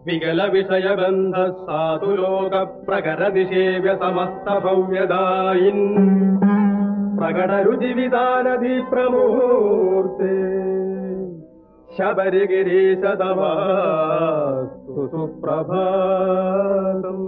വികല വിഷയബന്ധ സാധുലോക പ്രകരതിഷേവ്യ സമസ്ത ഭവ്യദായിൻ പ്രകടരുചിവിധാനധി പ്രമൂർത്തേ ശബരിഗിരീശ തവാസ്തു സുപ്രഭാതം.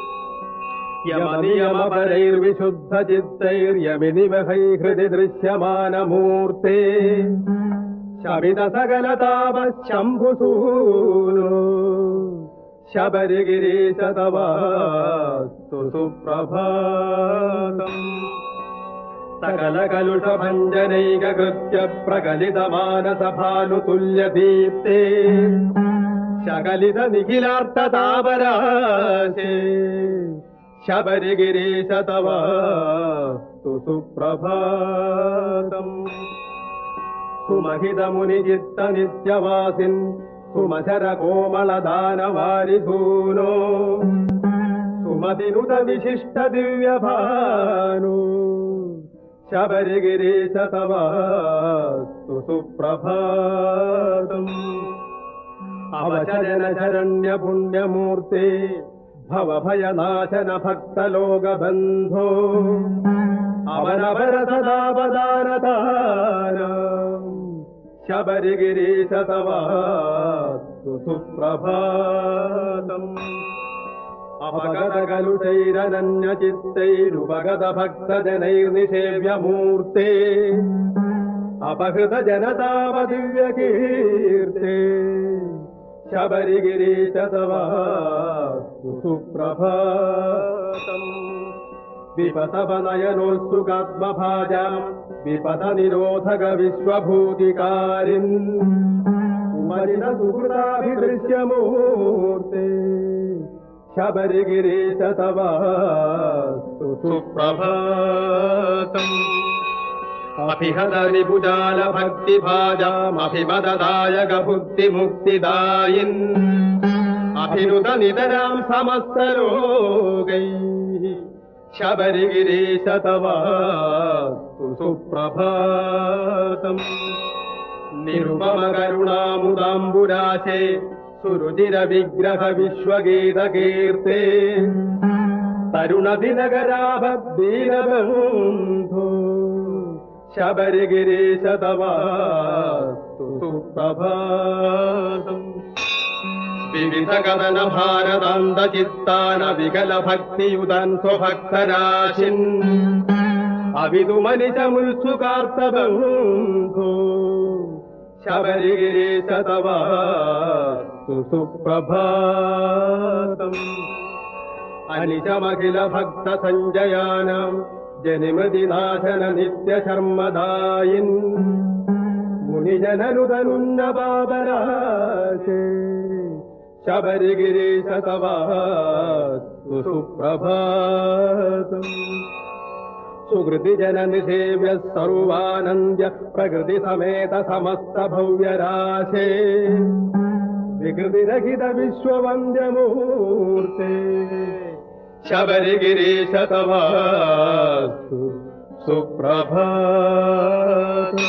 യമനിയമപരൈർവിശുദ്ധചിത്തൈർയമിനിവഹൈ ഹൃദി ദൃശ്യമാനമൂർത്തേ ശമിത സകലതാപശംഭുസൂനോ ശബരിഗിരീശ തവാസ്തു സുപ്രഭാതം. സകലകലുഷഭഞ്ജനൈകകൃത്യ പ്രകലിതമാനസഭാനുതുല്യദീപ്തേ ശകലിത നിഖിലാർത്ഥതാപരാശേ ശബരിഗിരീശ തവാസ്തു സുപ്രഭാതം. സുമഹിതമുനിചിത്ത നിത്യവാസിൻ സുമശര കോമളദാനവാരിസൂനോ സുമതിനുത വിശിഷ്ട ദിവ്യഭാനോ ശബരിഗിരീശ തവാസ്തു സുപ്രഭാതം. അവശജന ശരണ്യ പുണ്യമൂർത്തേ ഭവഭയനാശന ഭക്തലോകബന്ധോ അവനവരസദാവദാനതാരം ശബരിഗിരീശ തവാസ്തു സുപ്രഭാതം. അപഗതകലുഷൈരനന്യചിത്തൈരുപഗത ഭക്തജനൈർനിഷേവ്യമൂർത്തേ അപഹൃത ജനതാപദിവ്യകീർത്തേ ശബരിഗിരീശ തവാസ്തു സുപ്രഭാതം. വിപതവനയനോത്സുകാത്മഭാജാം വിപത നിരോധക വിശ്വഭൂതികാരിൻ കുമരിന സുഹൃതാഭിദൃശ്യമൂർത്തേ ശബരിഗിരീശ തവാസ്തു സുപ്രഭാതം. അഭിഹത രിപുജാല ഭക്തിഭാജാമഭിമദായക ഭുക്തിമുക്തിദായിൻ അഭിനുത നിതരാം സമസ്തലോകൈ ശബരിഗിരീശ തവാസ്തു സുപ്രഭാതം. നിരുപമ കരുണാമുദാംബുരാശേ സുരുചിര വിഗ്രഹ വിശ്വഗീതകീർത്തേ തരുണദിനകരാഭദീനബന്ധോ ശബരിഗിരീശ തവാസ്തു സുപ്രഭാതം. വിവിധ കഥന ഭാരതാന്തചിത്താന വികല ഭക്തിയുതൻ സ്വഭക്തരാശിൻ അവിതുമനിശമുത്സുകാർത്തബന്ധോ ശബരിഗിരീശ തവാസ്തു സുപ്രഭാതം. അനിശമഖില ഭക്ത സഞ്ജയാനാം ജനിമതിനാശന നിത്യശർമ്മദായിൻ മുനിജനനുതനുന്നപാപരാശേ ശബരിഗിരീശ തവാസ്തു സുപ്രഭാതം. സുഹൃതിജന നിഷേവ്യ സർവാനന്ദ്യ പ്രകൃതി സമേത സമസ്ത ഭവ്യരാശേ വികൃതിരഹിത വിശ്വവന്ദ്യമൂർത്തേ ശബരിഗിരീശ തവാസ്തു സുപ്രഭാതം.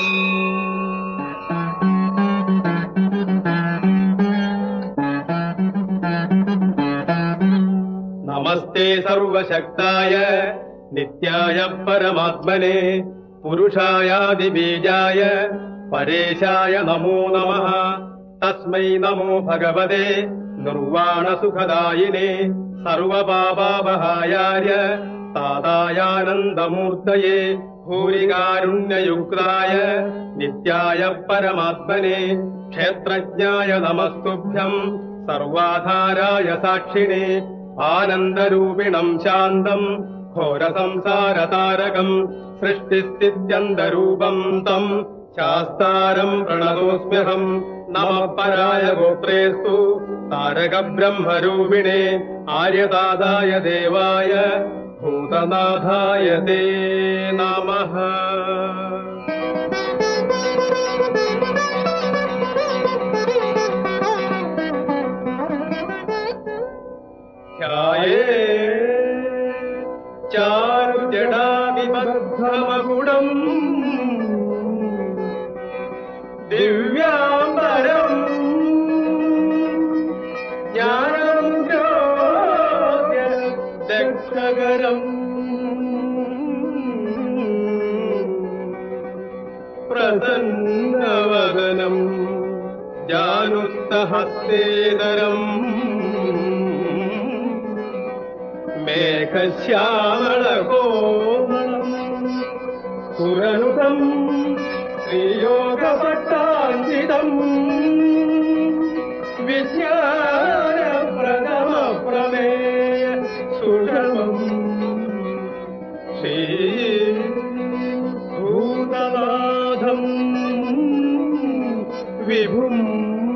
നമസ്തേ സർവശക്തായ നിത്യായ പരമാത്മനെ പുരുഷായാദിബീജായ പരേശായ നമോ നമഃ. തസ്മൈ നമോ ഭഗവതേ നിർവാണസുഖദായിനേ സർവപാപാപഹായായ താതായാനന്ദമൂർത്തയേ ഭൂരികാരുണ്യയുക്തായ നിത്യായ പരമാത്മനെ ക്ഷേത്രജ്ഞായ നമസ്തുഭ്യം സർവാധാരായ സാക്ഷിണേ ആനന്ദരൂപിണം ശാന്തം ഘോരസംസാരതാരകം സൃഷ്ടിസ്ഥിത്യന്തരൂപം തം ശാസ്താരം പ്രണതോസ്മ്യഹം. നമഃ പരായ ഗോത്രേസ്തു താരകബ്രഹ്മരൂപിണേ ആര്യതാതായ ദേവായ ഭൂതനാഥായ തേ നമഃ. ധ്യായേ ചാരുജടാവിബദ്ധമകുടം ദിവ്യാംബരം ജ്ഞാന ജാനുസ്തഹസ്തേതരം മേഘശ്യാമളകോമളം സുരനുതം ശ്രീയോഗപട്ടാഞ്ചിതം വിജ്ഞാനപ്രദമപ്രമേയ സുഷമം ശ്രീഭൂതനാഥം വിഭും